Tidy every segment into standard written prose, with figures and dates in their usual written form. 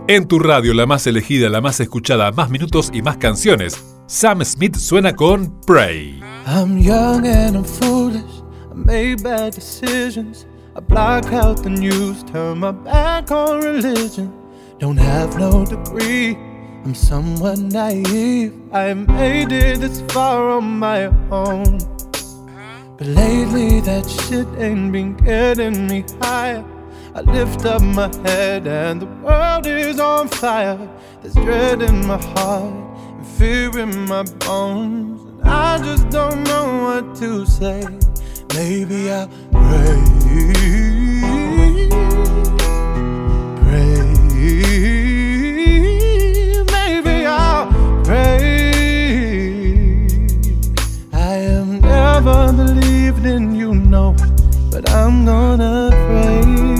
En tu radio, la más elegida, la más escuchada, más minutos y más canciones. Sam Smith suena con Pray. I'm young and I'm foolish. I made bad decisions. I block out the news, turn my back on religion. Don't have no degree, I'm somewhat naive. I made it this far on my own, but lately that shit ain't been getting me higher. I lift up my head and the world is on fire. There's dread in my heart and fear in my bones, and I just don't know what to say. Maybe I'll pray, pray. Maybe I'll pray. I am never believed in, you know, but I'm gonna pray.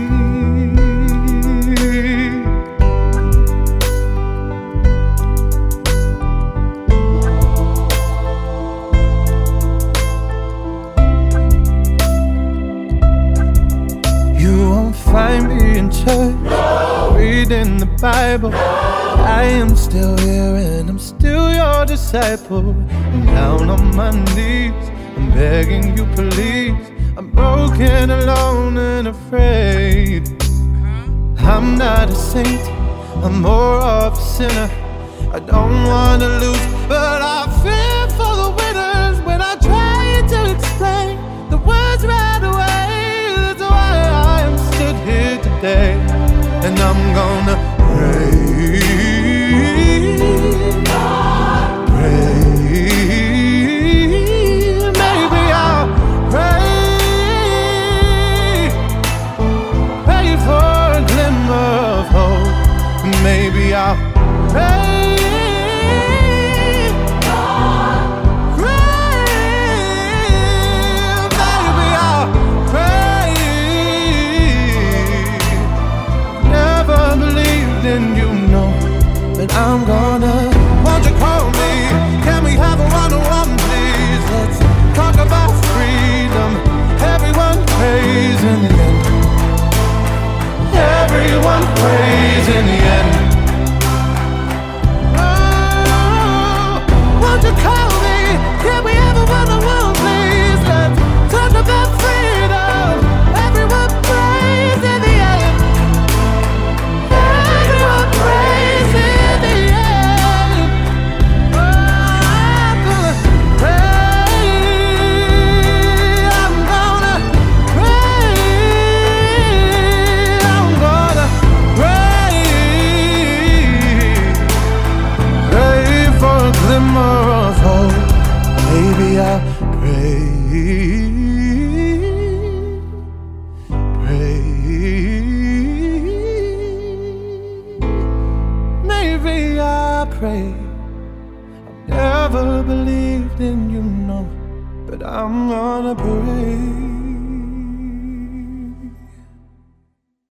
Find me in church, reading the Bible. I am still here and I'm still your disciple. I'm down on my knees, I'm begging you please. I'm broken, alone and afraid. I'm not a saint, I'm more of a sinner. I don't wanna lose, but I fear for the winners. When I try to explain the words right away, here today, and I'm gonna pray, pray. Maybe I'll pray, pray for a glimmer of hope. Maybe I'll pray. Then you know that I'm gonna. Won't you call me? Can we have a one-on-one, please? Let's talk about freedom. Everyone prays in the end. Everyone prays in the end. Oh, won't you call me? Can we have a one-on-one, please? Let's talk about freedom. Everyone prays in the end. Of hope, maybe I'll pray, pray. Maybe I'll pray. I've never believed in, you know, but I'm gonna pray.